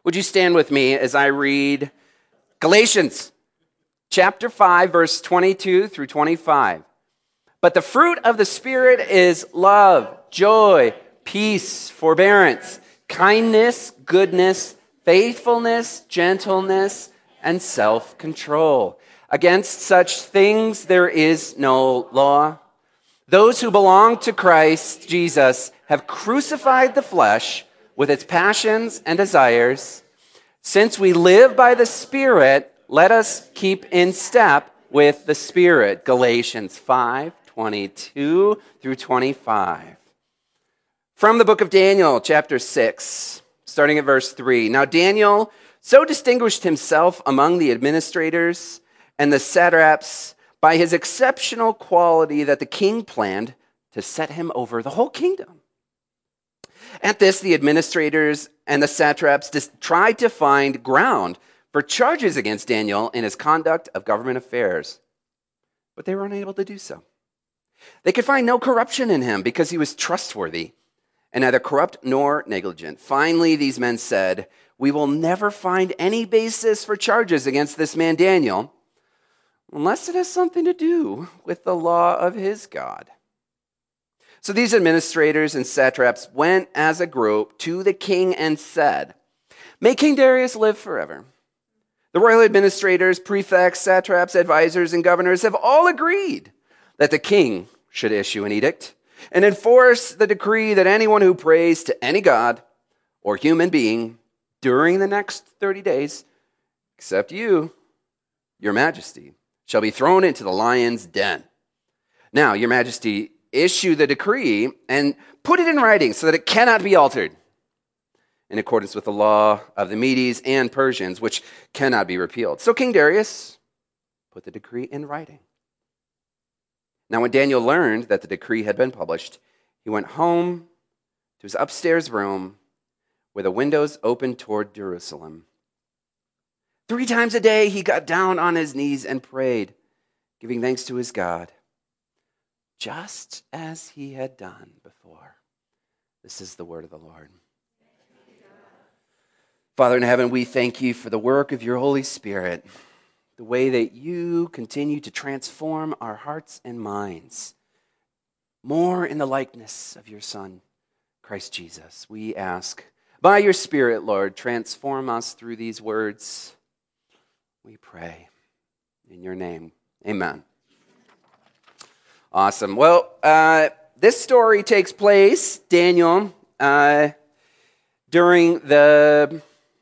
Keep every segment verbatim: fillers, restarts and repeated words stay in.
Would you stand with me as I read Galatians chapter five, verse twenty-two through twenty-five. But the fruit of the Spirit is love, joy, peace, forbearance, kindness, goodness, faithfulness, gentleness, and self-control. Against such things there is no law. Those who belong to Christ Jesus have crucified the flesh with its passions and desires. Since we live by the Spirit, let us keep in step with the Spirit. Galatians five, twenty-two through twenty-five. From the book of Daniel, chapter six, starting at verse three. Now Daniel so distinguished himself among the administrators and the satraps by his exceptional quality that the king planned to set him over the whole kingdom. At this, the administrators and the satraps tried to find ground for charges against Daniel in his conduct of government affairs, but they were unable to do so. They could find no corruption in him because he was trustworthy and neither corrupt nor negligent. Finally, these men said, "We will never find any basis for charges against this man Daniel unless it has something to do with the law of his God." So these administrators and satraps went as a group to the king and said, "May King Darius live forever. The royal administrators, prefects, satraps, advisors, and governors have all agreed that the king should issue an edict and enforce the decree that anyone who prays to any god or human being during the next thirty days, except you, your majesty, shall be thrown into the lion's den. Now, your majesty, issue the decree and put it in writing so that it cannot be altered, in accordance with the law of the Medes and Persians, which cannot be repealed." So King Darius put the decree in writing. Now when Daniel learned that the decree had been published, he went home to his upstairs room where the windows opened toward Jerusalem. Three times a day he got down on his knees and prayed, giving thanks to his God, just as he had done before. This is the word of the Lord. Father in heaven, we thank you for the work of your Holy Spirit, the way that you continue to transform our hearts and minds more in the likeness of your Son, Christ Jesus. We ask, by your Spirit, Lord, transform us through these words. We pray in your name. Amen. Awesome. Well, uh, this story takes place, Daniel, uh, during the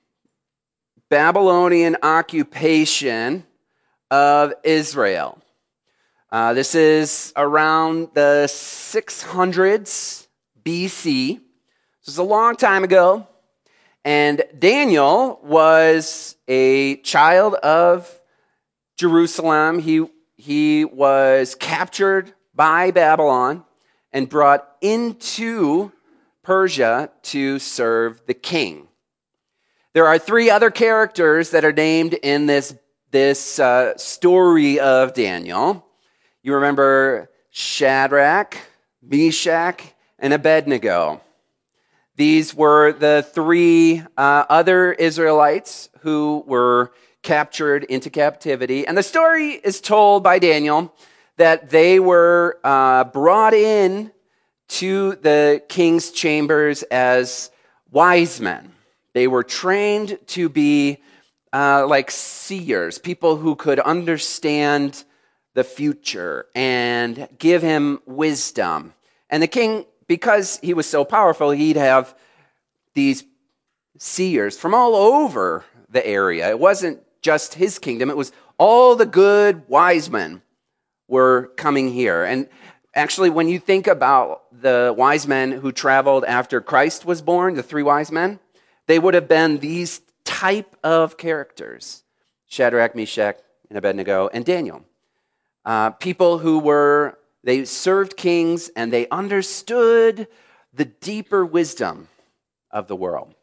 Babylonian occupation of Israel. Uh, this is around the six hundreds B C. This is a long time ago. And Daniel was a child of Jerusalem. He, he was captured by Babylon and brought into Persia to serve the king. There are three other characters that are named in this, this uh, story of Daniel. You remember Shadrach, Meshach, and Abednego. These were the three uh, other Israelites who were captured into captivity. And the story is told by Daniel that they were uh, brought in to the king's chambers as wise men. They were trained to be uh, like seers, people who could understand the future and give him wisdom. And the king, because he was so powerful, he'd have these seers from all over the area. It wasn't just his kingdom. It was all the good wise men were coming here. And actually, when you think about the wise men who traveled after Christ was born, the three wise men, they would have been these type of characters: Shadrach, Meshach, and Abednego, and Daniel. Uh, people who were, they served kings and they understood the deeper wisdom of the world.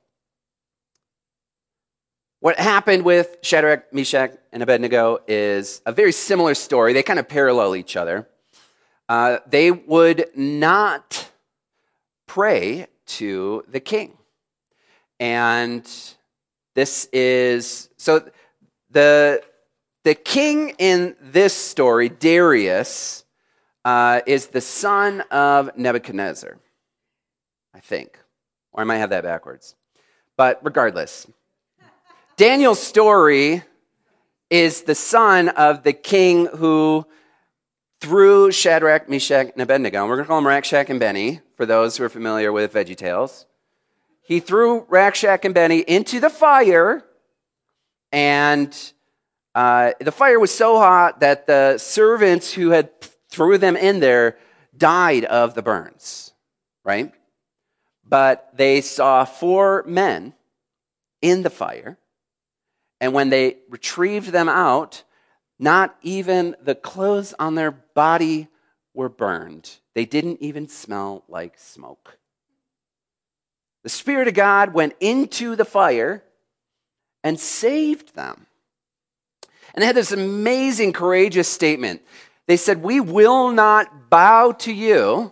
What happened with Shadrach, Meshach, and Abednego is a very similar story. They kind of parallel each other. Uh, they would not pray to the king. And This is, so the, the king in this story, Darius, uh, is the son of Nebuchadnezzar, I think. Or I might have that backwards. But regardless, Daniel's story is the son of the king who threw Shadrach, Meshach, and Abednego. And we're going to call him Rakshak and Benny, for those who are familiar with VeggieTales. He threw Rakshak and Benny into the fire, and uh, the fire was so hot that the servants who had threw them in there died of the burns, right? But they saw four men in the fire, and when they retrieved them out, not even the clothes on their body were burned. They didn't even smell like smoke. The Spirit of God went into the fire and saved them. And they had this amazing, courageous statement. They said, "We will not bow to you,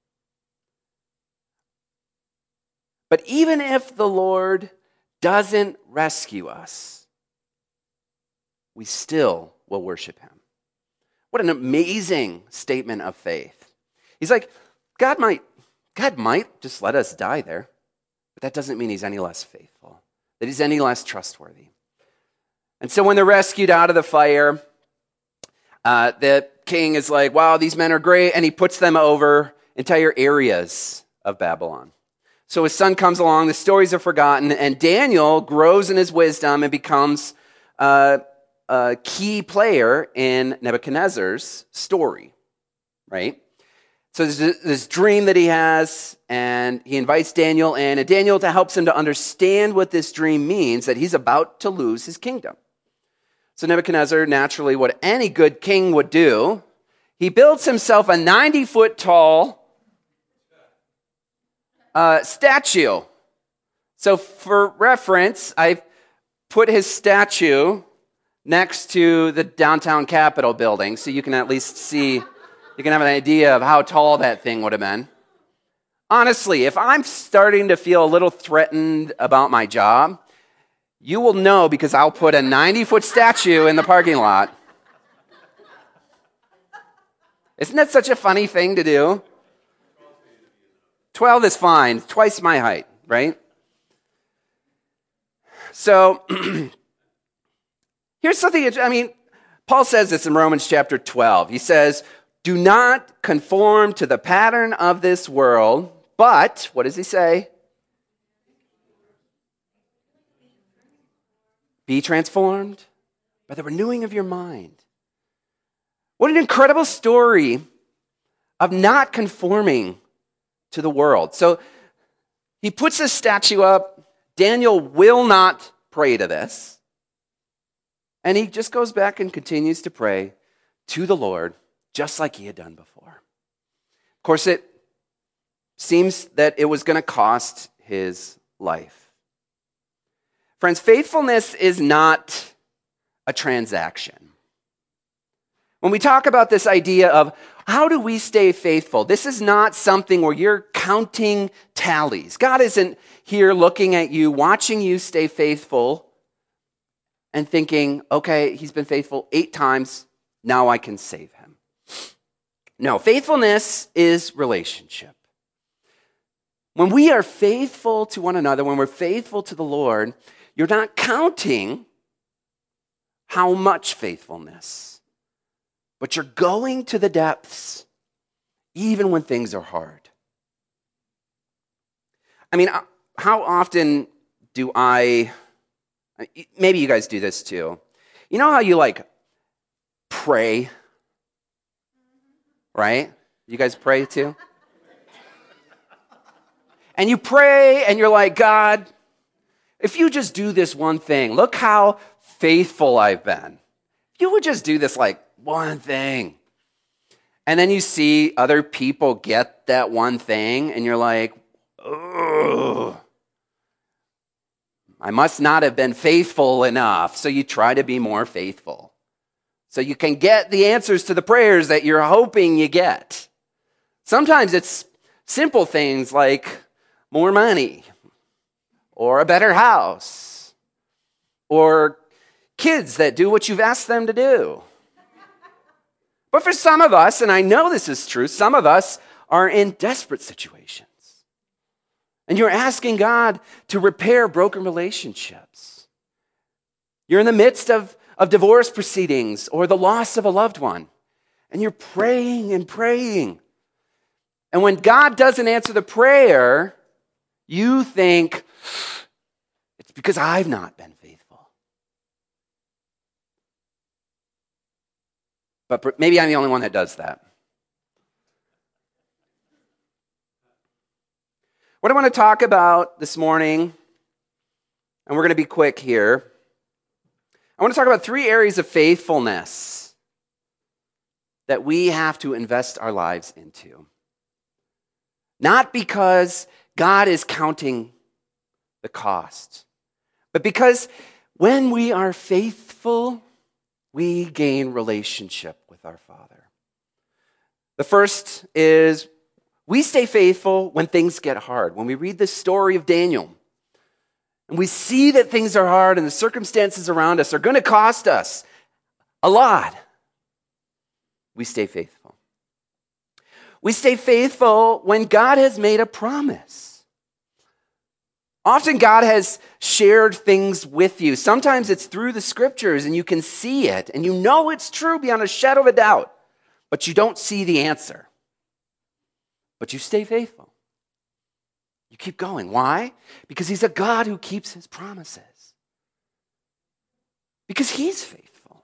but even if the Lord doesn't rescue us, we still will worship him." What an amazing statement of faith. He's like, God might, God might just let us die there, but that doesn't mean he's any less faithful, that he's any less trustworthy. And so when they're rescued out of the fire, uh, the king is like, wow, these men are great, and he puts them over entire areas of Babylon. So his son comes along, the stories are forgotten, and Daniel grows in his wisdom and becomes uh, a key player in Nebuchadnezzar's story, right? So there's this dream that he has, and he invites Daniel in, and Daniel helps him to understand what this dream means, that he's about to lose his kingdom. So Nebuchadnezzar, naturally, what any good king would do, he builds himself a ninety-foot tall uh, statue. So for reference, I've put his statue next to the downtown Capitol building, so you can at least see, you can have an idea of how tall that thing would have been. Honestly, if I'm starting to feel a little threatened about my job, you will know because I'll put a ninety-foot statue in the parking lot. Isn't that such a funny thing to do? twelve is fine, twice my height, right? So, here's something, I mean, Paul says this in Romans chapter twelve. He says, "Do not conform to the pattern of this world, but," what does he say? "Be transformed by the renewing of your mind." What an incredible story of not conforming to the world. So he puts this statue up. Daniel will not pray to this. And he just goes back and continues to pray to the Lord, just like he had done before. Of course, it seems that it was going to cost his life. Friends, faithfulness is not a transaction. When we talk about this idea of how do we stay faithful, this is not something where you're counting tallies. God isn't here looking at you, watching you stay faithful and thinking, okay, he's been faithful eight times, now I can save him. No, faithfulness is relationship. When we are faithful to one another, when we're faithful to the Lord, you're not counting how much faithfulness, but you're going to the depths even when things are hard. I mean, how often do I, maybe you guys do this too. You know how you like pray, right? You guys pray too? And you pray and you're like, God, if you just do this one thing, look how faithful I've been. If you would just do this like one thing. And then you see other people get that one thing and you're like, ugh, I must not have been faithful enough. So you try to be more faithful. So you can get the answers to the prayers that you're hoping you get. Sometimes it's simple things like more money or a better house or kids that do what you've asked them to do. But for some of us, and I know this is true, some of us are in desperate situations. And you're asking God to repair broken relationships. You're in the midst of, of divorce proceedings or the loss of a loved one. And you're praying and praying. And when God doesn't answer the prayer, you think, it's because I've not been faithful. But maybe I'm the only one that does that. What I want to talk about this morning, and we're going to be quick here, I want to talk about three areas of faithfulness that we have to invest our lives into. Not because God is counting the cost, but because when we are faithful, we gain relationship with our Father. The first is we stay faithful when things get hard. When we read the story of Daniel, and we see that things are hard and the circumstances around us are going to cost us a lot, we stay faithful. We stay faithful when God has made a promise. Often God has shared things with you. Sometimes it's through the scriptures and you can see it and you know it's true beyond a shadow of a doubt, but you don't see the answer. But you stay faithful. You keep going. Why? Because he's a God who keeps his promises. Because he's faithful.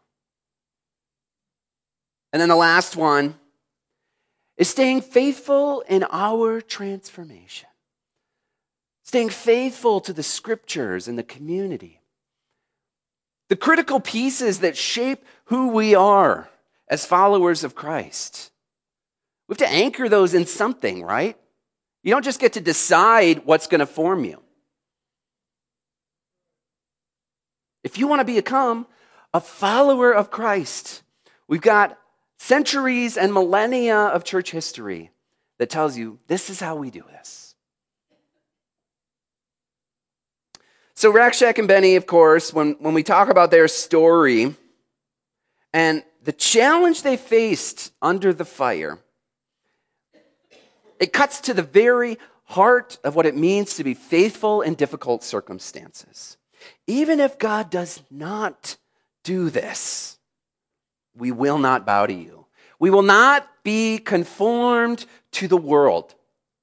And then the last one is staying faithful in our transformation. Staying faithful to the scriptures and the community. The critical pieces that shape who we are as followers of Christ. We have to anchor those in something, right? You don't just get to decide what's going to form you. If you want to become a follower of Christ, we've got centuries and millennia of church history that tells you this is how we do this. So Rakshak and Benny, of course, when, when we talk about their story and the challenge they faced under the fire, it cuts to the very heart of what it means to be faithful in difficult circumstances. Even if God does not do this, we will not bow to you. We will not be conformed to the world,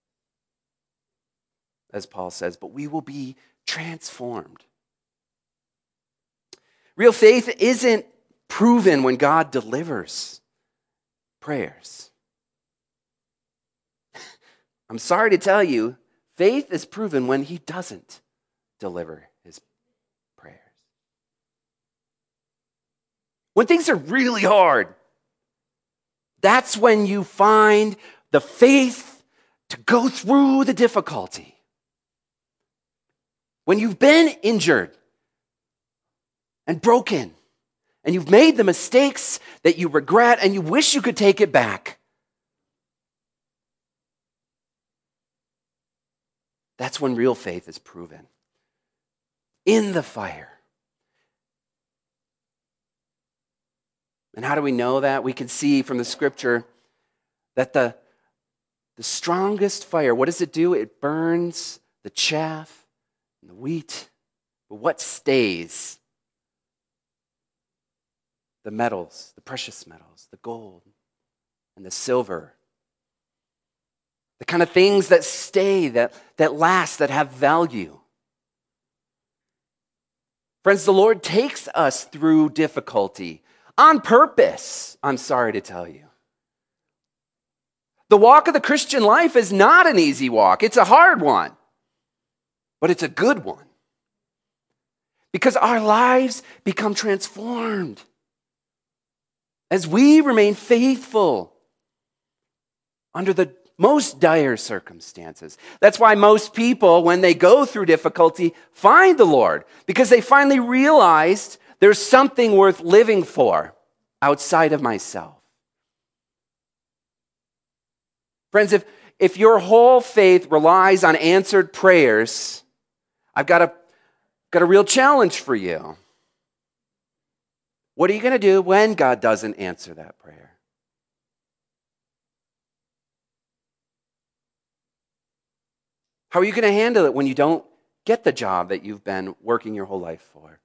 as Paul says, but we will be transformed. Real faith isn't proven when God delivers prayers. I'm sorry to tell you, faith is proven when he doesn't deliver his prayers. When things are really hard, that's when you find the faith to go through the difficulty. When you've been injured and broken, and you've made the mistakes that you regret and you wish you could take it back, that's when real faith is proven. In the fire. And how do we know that? We can see from the scripture that the, the strongest fire, what does it do? It burns the chaff and the wheat. But what stays? The metals, the precious metals, the gold and the silver. The kind of things that stay, that, that last, that have value. Friends, the Lord takes us through difficulty on purpose, I'm sorry to tell you. The walk of the Christian life is not an easy walk. It's a hard one, but it's a good one. Because our lives become transformed as we remain faithful under the most dire circumstances. That's why most people, when they go through difficulty, find the Lord, because they finally realized there's something worth living for outside of myself. Friends, if, if your whole faith relies on answered prayers, I've got a, got a real challenge for you. What are you going to do when God doesn't answer that prayer? How are you going to handle it when you don't get the job that you've been working your whole life for?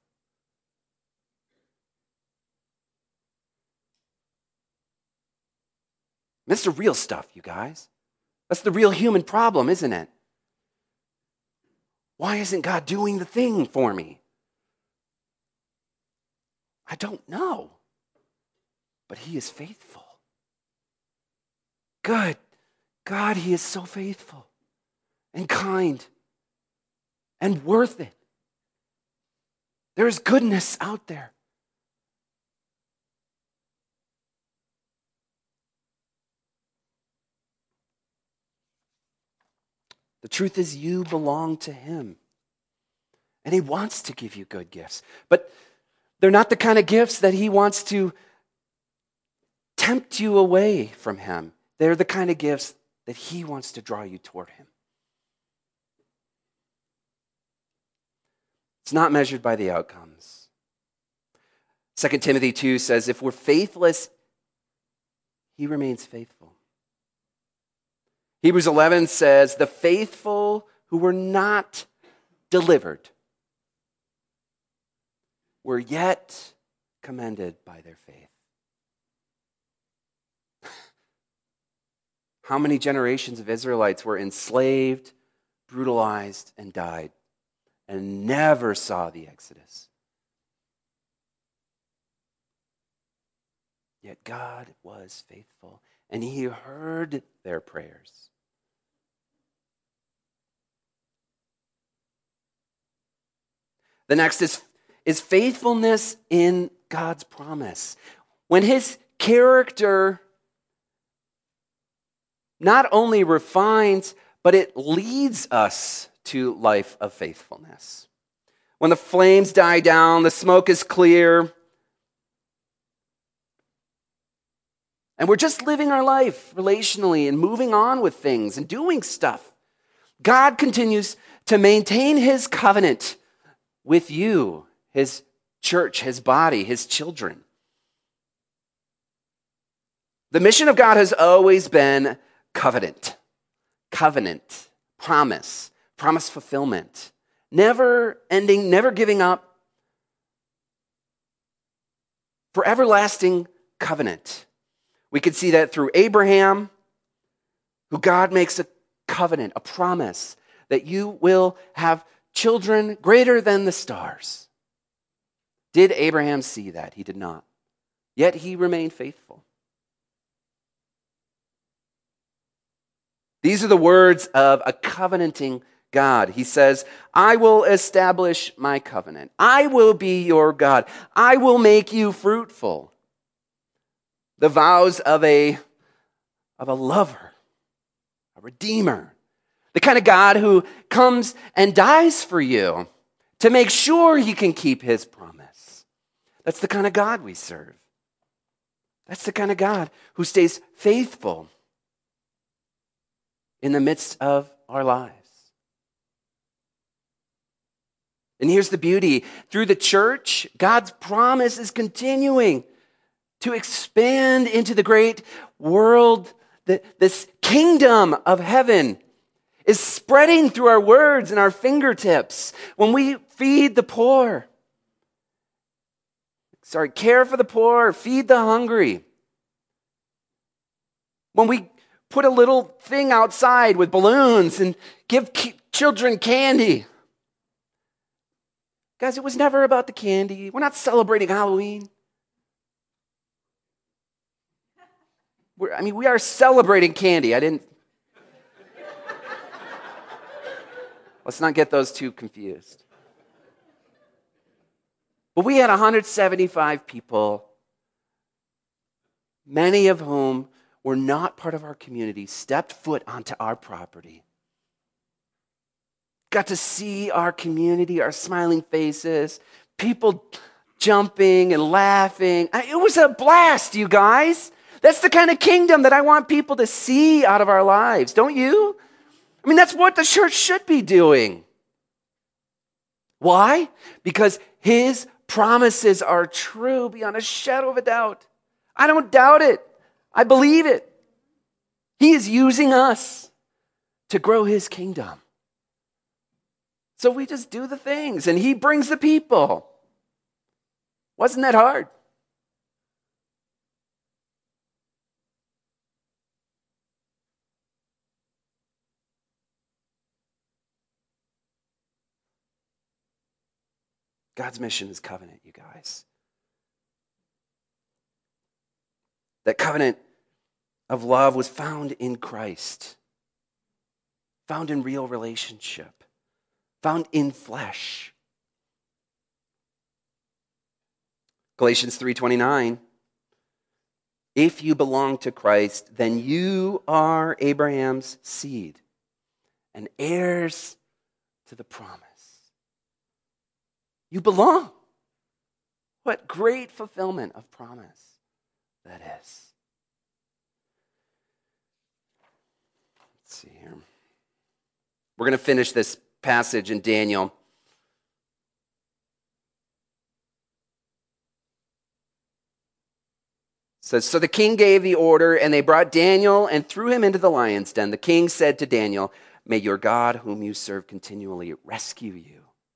That's the real stuff, you guys. That's the real human problem, isn't it? Why isn't God doing the thing for me? I don't know. But he is faithful. Good. God, he is so faithful and kind and worth it. There is goodness out there. The truth is, you belong to him. And he wants to give you good gifts. But they're not the kind of gifts that he wants to tempt you away from him. They're the kind of gifts that he wants to draw you toward him. It's not measured by the outcomes. Second Timothy two says, if we're faithless, he remains faithful. Hebrews eleven says, the faithful who were not delivered were yet commended by their faith. How many generations of Israelites were enslaved, brutalized, and died, and never saw the Exodus? Yet God was faithful, and he heard their prayers. The next is, is faithfulness in God's promise. When his character not only refines, but it leads us to life of faithfulness. When the flames die down, the smoke is clear, and we're just living our life relationally and moving on with things and doing stuff, God continues to maintain his covenant with you, his church, his body, his children. The mission of God has always been covenant, covenant, promise, promise fulfillment, never ending, never giving up, for everlasting covenant. We could see that through Abraham, who God makes a covenant, a promise that you will have children greater than the stars. Did Abraham see that? He did not. Yet he remained faithful. These are the words of a covenanting God. He says, I will establish my covenant. I will be your God. I will make you fruitful. The vows of a, of a lover, a redeemer, the kind of God who comes and dies for you to make sure he can keep his promise. That's the kind of God we serve. That's the kind of God who stays faithful in the midst of our lives. And here's the beauty. Through the church, God's promise is continuing to expand into the great world. This kingdom of heaven is spreading through our words and our fingertips. When we feed the poor, sorry, care for the poor, feed the hungry. When we put a little thing outside with balloons and give ki- children candy. Guys, it was never about the candy. We're not celebrating Halloween. We're, I mean, we are celebrating candy. I didn't... Let's not get those two confused. But we had one hundred seventy-five people, many of whom were not part of our community, stepped foot onto our property. Got to see our community, our smiling faces, people jumping and laughing. It was a blast, you guys. That's the kind of kingdom that I want people to see out of our lives, don't you? I mean, that's what the church should be doing. Why? Because His promises are true beyond a shadow of a doubt. I don't doubt it. I believe it. He is using us to grow his kingdom. So we just do the things, and he brings the people. Wasn't that hard? God's mission is covenant, you guys. That covenant of love was found in Christ, found in real relationship, found in flesh. Galatians three twenty-nine, if you belong to Christ, then you are Abraham's seed and heirs to the promise. You belong. What great fulfillment of promise that is. Let's see here. We're going to finish this passage in Daniel. It says, so the king gave the order, and they brought Daniel and threw him into the lion's den. The king said to Daniel, may your God, whom you serve continually, rescue you.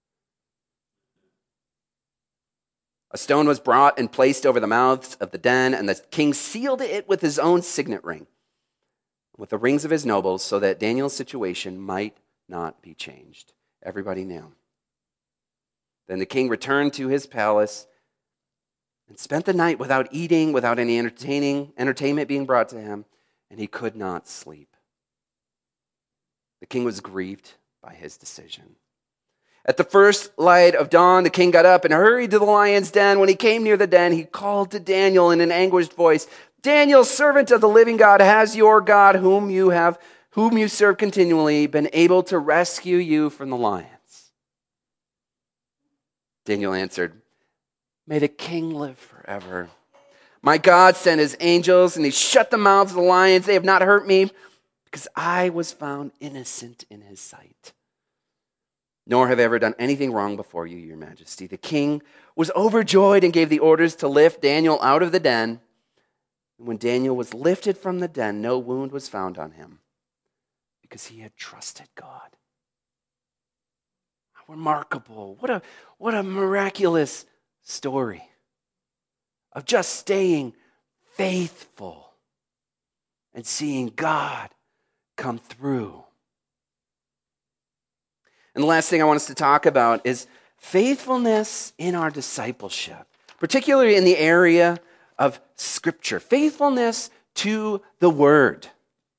A stone was brought and placed over the mouths of the den, and the king sealed it with his own signet ring, with the rings of his nobles, so that Daniel's situation might not be changed. Everybody knew. Then the king returned to his palace and spent the night without eating, without any entertaining entertainment being brought to him, and he could not sleep. The king was grieved by his decision. At the first light of dawn, the king got up and hurried to the lion's den. When he came near the den, he called to Daniel in an anguished voice, Daniel, servant of the living God, has your God, whom you have, whom you serve continually, been able to rescue you from the lions? Daniel answered, may the king live forever. My God sent his angels, and he shut the mouths of the lions. They have not hurt me, because I was found innocent in his sight. Nor have I ever done anything wrong before you, your majesty. The king was overjoyed and gave the orders to lift Daniel out of the den. And when Daniel was lifted from the den, no wound was found on him, because he had trusted God. How remarkable. What a, what a miraculous story of just staying faithful and seeing God come through. And the last thing I want us to talk about is faithfulness in our discipleship, particularly in the area of Scripture. Faithfulness to the Word.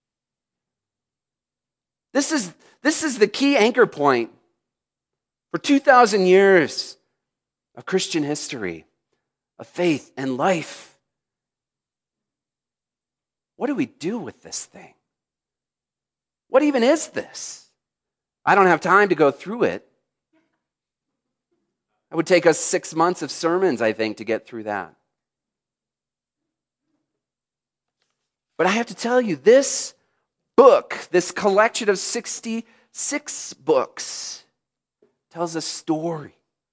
This is, this is the key anchor point for two thousand years of Christian history, of faith and life. What do we do with this thing? What even is this? I don't have time to go through it. It would take us six months of sermons, I think, to get through that. But I have to tell you, this book, this collection of sixty-six books, tells a story.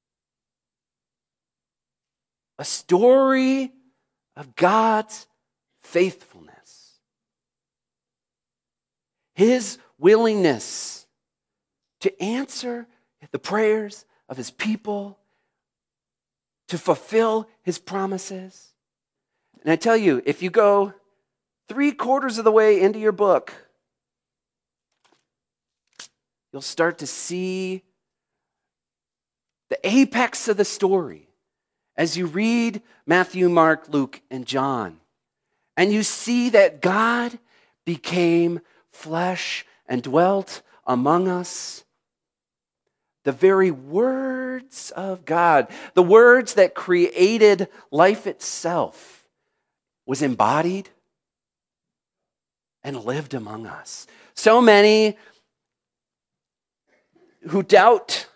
A story of God's faithfulness. His willingness to answer the prayers of his people, to fulfill his promises. And I tell you, if you go three quarters of the way into your book, you'll start to see the apex of the story as you read Matthew, Mark, Luke, and John. And you see that God became flesh and dwelt among us. The very words of God, the words that created life itself, was embodied and lived among us. So many who doubt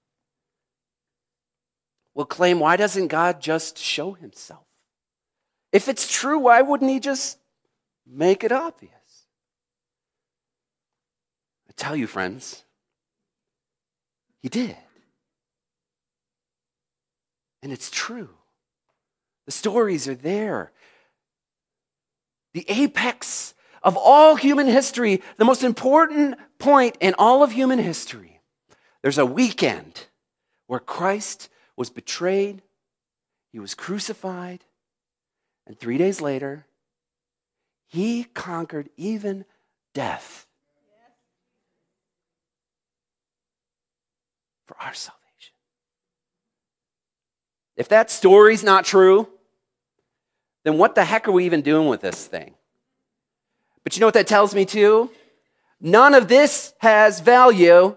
will claim, why doesn't God just show himself? If it's true, why wouldn't he just make it obvious? I tell you, friends, he did. And it's true. The stories are there. The apex of all human history, the most important point in all of human history. There's a weekend where Christ was betrayed, he was crucified, and three days later, he conquered even death for our salvation. If that story's not true, then what the heck are we even doing with this thing? But you know what that tells me too? None of this has value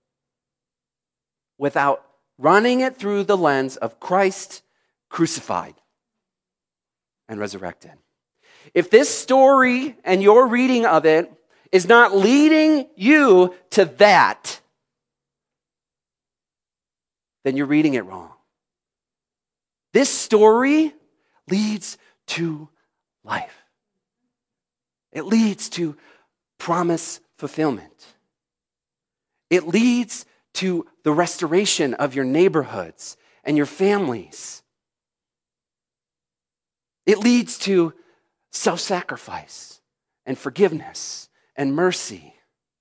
without running it through the lens of Christ crucified and resurrected. If this story and your reading of it is not leading you to that, then you're reading it wrong. This story leads to life. It leads to promise fulfillment. It leads to the restoration of your neighborhoods and your families. It leads to self-sacrifice and forgiveness and mercy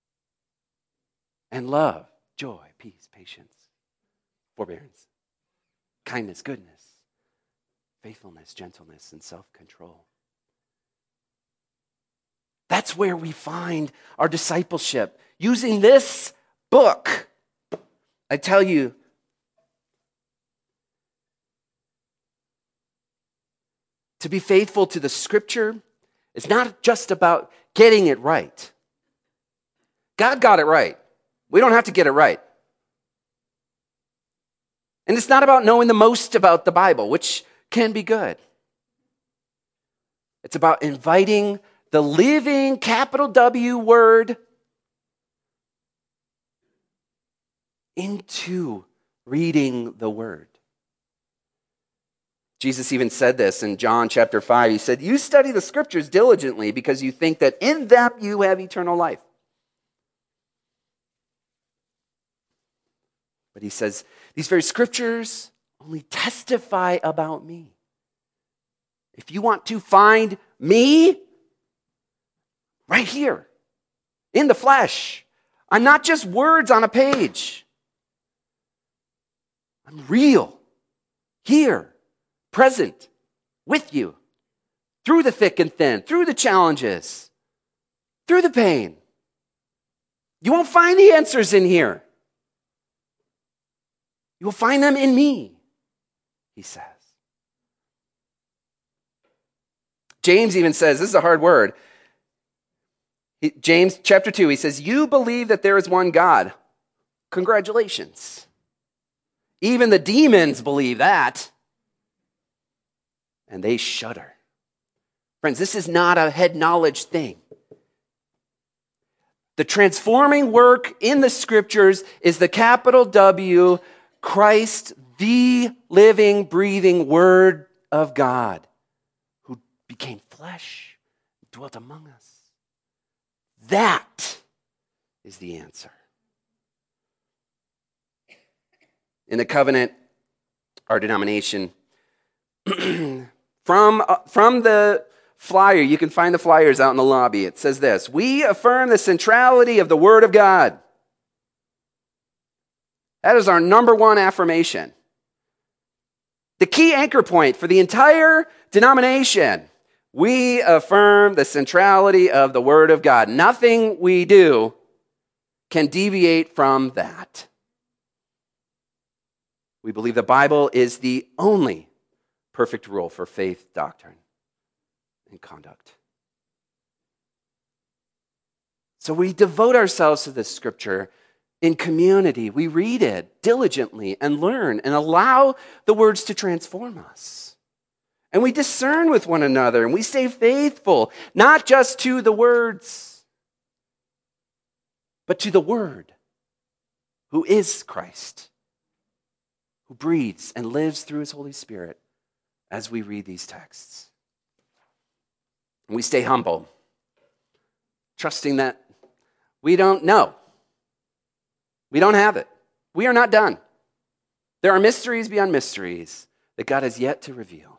and love, joy, peace, patience, forbearance, kindness, goodness, faithfulness, gentleness, and self-control. That's where we find our discipleship. Using this book, I tell you, to be faithful to the Scripture is not just about getting it right. God got it right. We don't have to get it right. And it's not about knowing the most about the Bible, which can be good. It's about inviting the living, capital W word into reading the word. Jesus even said this in John chapter five. He said, "You study the Scriptures diligently because you think that in them you have eternal life." But he says, these very Scriptures only testify about me. If you want to find me, right here, in the flesh, I'm not just words on a page. I'm real, here, present, with you, through the thick and thin, through the challenges, through the pain. You won't find the answers in here. You will find them in me, he says. James even says, this is a hard word. He, James chapter two, he says, "You believe that there is one God. Congratulations. Even the demons believe that. And they shudder." Friends, this is not a head knowledge thing. The transforming work in the Scriptures is the capital W, Christ, the living, breathing Word of God, who became flesh, dwelt among us. That is the answer. In the covenant, our denomination, from, uh, from the flyer, you can find the flyers out in the lobby. It says this: "We affirm the centrality of the Word of God." That is our number one affirmation. The key anchor point for the entire denomination. We affirm the centrality of the Word of God. Nothing we do can deviate from that. We believe the Bible is the only perfect rule for faith, doctrine, and conduct. So we devote ourselves to this Scripture in community. We read it diligently and learn and allow the words to transform us. And we discern with one another and we stay faithful, not just to the words, but to the Word, who is Christ, who breathes and lives through his Holy Spirit as we read these texts. And we stay humble, trusting that we don't know. We don't have it. We are not done. There are mysteries beyond mysteries. that God has yet to reveal.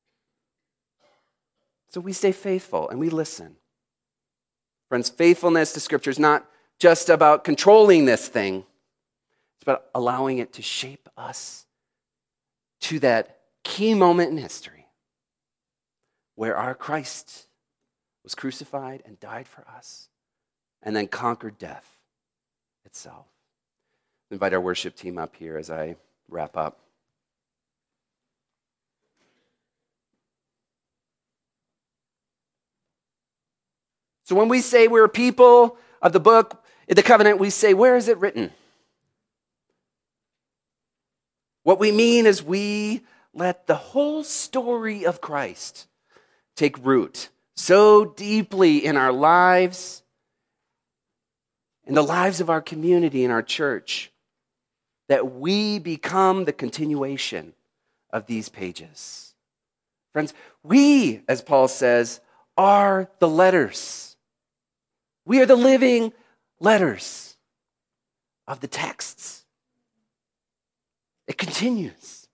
So we stay faithful and we listen. Friends, faithfulness to Scripture is not just about controlling this thing. It's about allowing it to shape us to that key moment in history where our Christ was crucified and died for us and then conquered death itself. I invite our worship team up here as I wrap up. So when we say we're a people of the book, the covenant, we say, where is it written? What we mean is we let the whole story of Christ take root so deeply in our lives, in the lives of our community, in our church, that we become the continuation of these pages. Friends, we, as Paul says, are the letters. We are the living letters of the texts. It continues.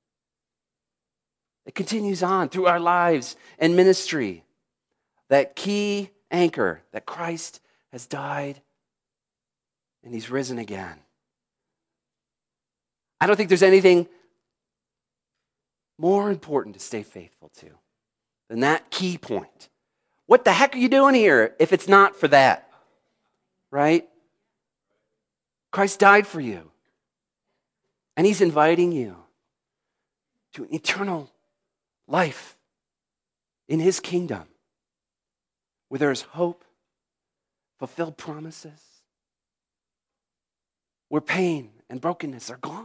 It continues on through our lives and ministry. That key anchor that Christ has died and he's risen again. I don't think there's anything more important to stay faithful to than that key point. What the heck are you doing here if it's not for that? Right? Christ died for you. And he's inviting you to an eternal life in his kingdom where there is hope, fulfilled promises, where pain and brokenness are gone.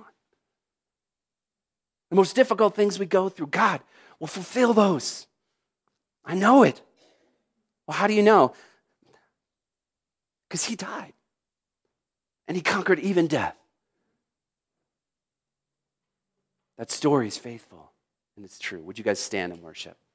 The most difficult things we go through, God will fulfill those. I know it. Well, how do you know? Because he died. And he conquered even death. That story is faithful and it's true. Would you guys stand and worship?